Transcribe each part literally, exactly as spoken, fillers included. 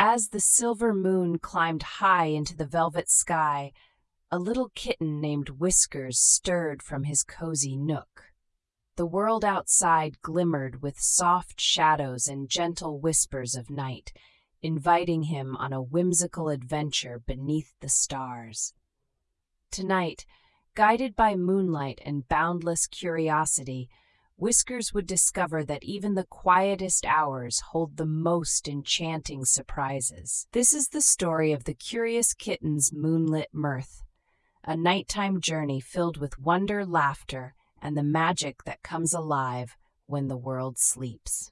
As the silver moon climbed high into the velvet sky, a little kitten named Whiskers stirred from his cozy nook. The world outside glimmered with soft shadows and gentle whispers of night, inviting him on a whimsical adventure beneath the stars. Tonight, guided by moonlight and boundless curiosity, Whiskers would discover that even the quietest hours hold the most enchanting surprises. This is the story of the Curious Kitten's Moonlit Mirth, a nighttime journey filled with wonder, laughter, and the magic that comes alive when the world sleeps.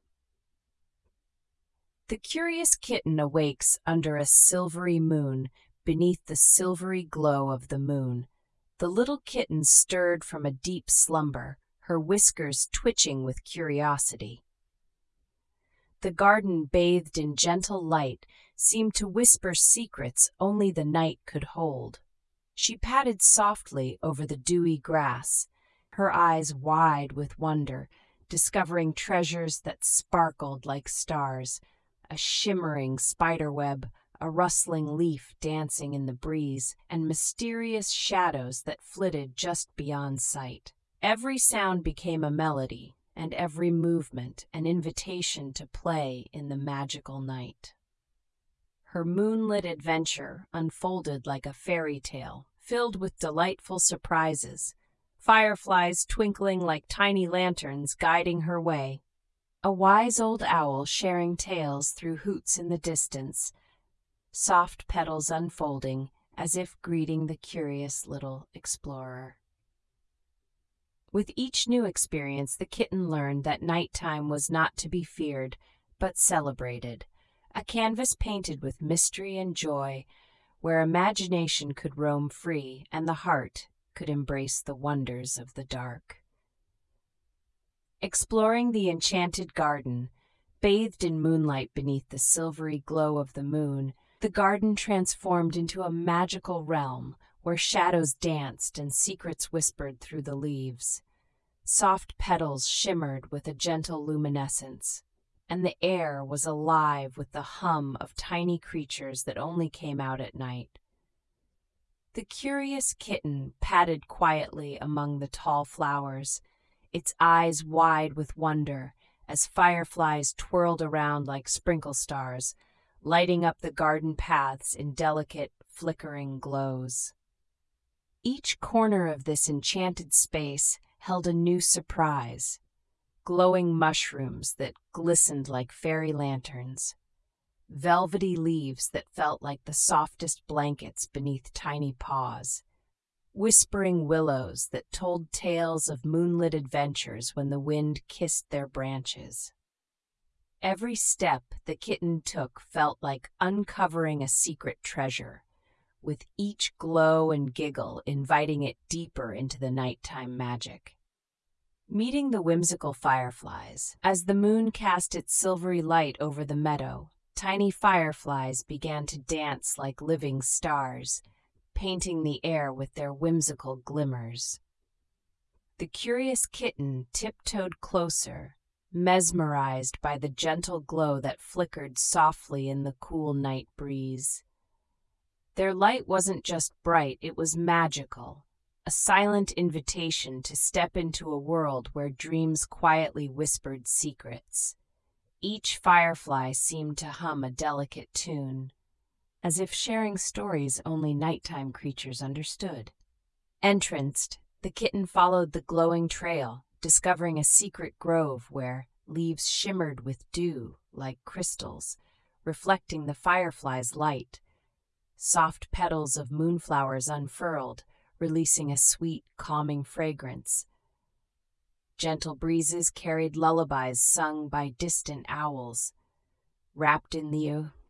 The curious kitten awakes under a silvery moon, beneath the silvery glow of the moon. The little kitten stirred from a deep slumber, her whiskers twitching with curiosity. The garden, bathed in gentle light, seemed to whisper secrets only the night could hold. She patted softly over the dewy grass, her eyes wide with wonder, discovering treasures that sparkled like stars, a shimmering spiderweb, a rustling leaf dancing in the breeze, and mysterious shadows that flitted just beyond sight. Every sound became a melody, and every movement an invitation to play in the magical night. Her moonlit adventure unfolded like a fairy tale, filled with delightful surprises, fireflies twinkling like tiny lanterns guiding her way, a wise old owl sharing tales through hoots in the distance, soft petals unfolding as if greeting the curious little explorer. With each new experience, the kitten learned that nighttime was not to be feared, but celebrated, a canvas painted with mystery and joy, where imagination could roam free and the heart could embrace the wonders of the dark. Exploring the enchanted garden, bathed in moonlight beneath the silvery glow of the moon, the garden transformed into a magical realm where shadows danced and secrets whispered through the leaves. Soft petals shimmered with a gentle luminescence, and the air was alive with the hum of tiny creatures that only came out at night. The curious kitten padded quietly among the tall flowers, its eyes wide with wonder as fireflies twirled around like sprinkle stars, lighting up the garden paths in delicate, flickering glows. Each corner of this enchanted space held a new surprise: glowing mushrooms that glistened like fairy lanterns, velvety leaves that felt like the softest blankets beneath tiny paws, whispering willows that told tales of moonlit adventures when the wind kissed their branches. Every step the kitten took felt like uncovering a secret treasure, with each glow and giggle inviting it deeper into the nighttime magic. Meeting the whimsical fireflies. As the moon cast its silvery light over the meadow, tiny fireflies began to dance like living stars, painting the air with their whimsical glimmers. The curious kitten tiptoed closer, mesmerized by the gentle glow that flickered softly in the cool night breeze. Their light wasn't just bright, it was magical, a silent invitation to step into a world where dreams quietly whispered secrets. Each firefly seemed to hum a delicate tune, as if sharing stories only nighttime creatures understood. Entranced, the kitten followed the glowing trail, discovering a secret grove where leaves shimmered with dew like crystals, reflecting the firefly's light. Soft petals of moonflowers unfurled, releasing a sweet, calming fragrance. Gentle breezes carried lullabies sung by distant owls. Wrapped in the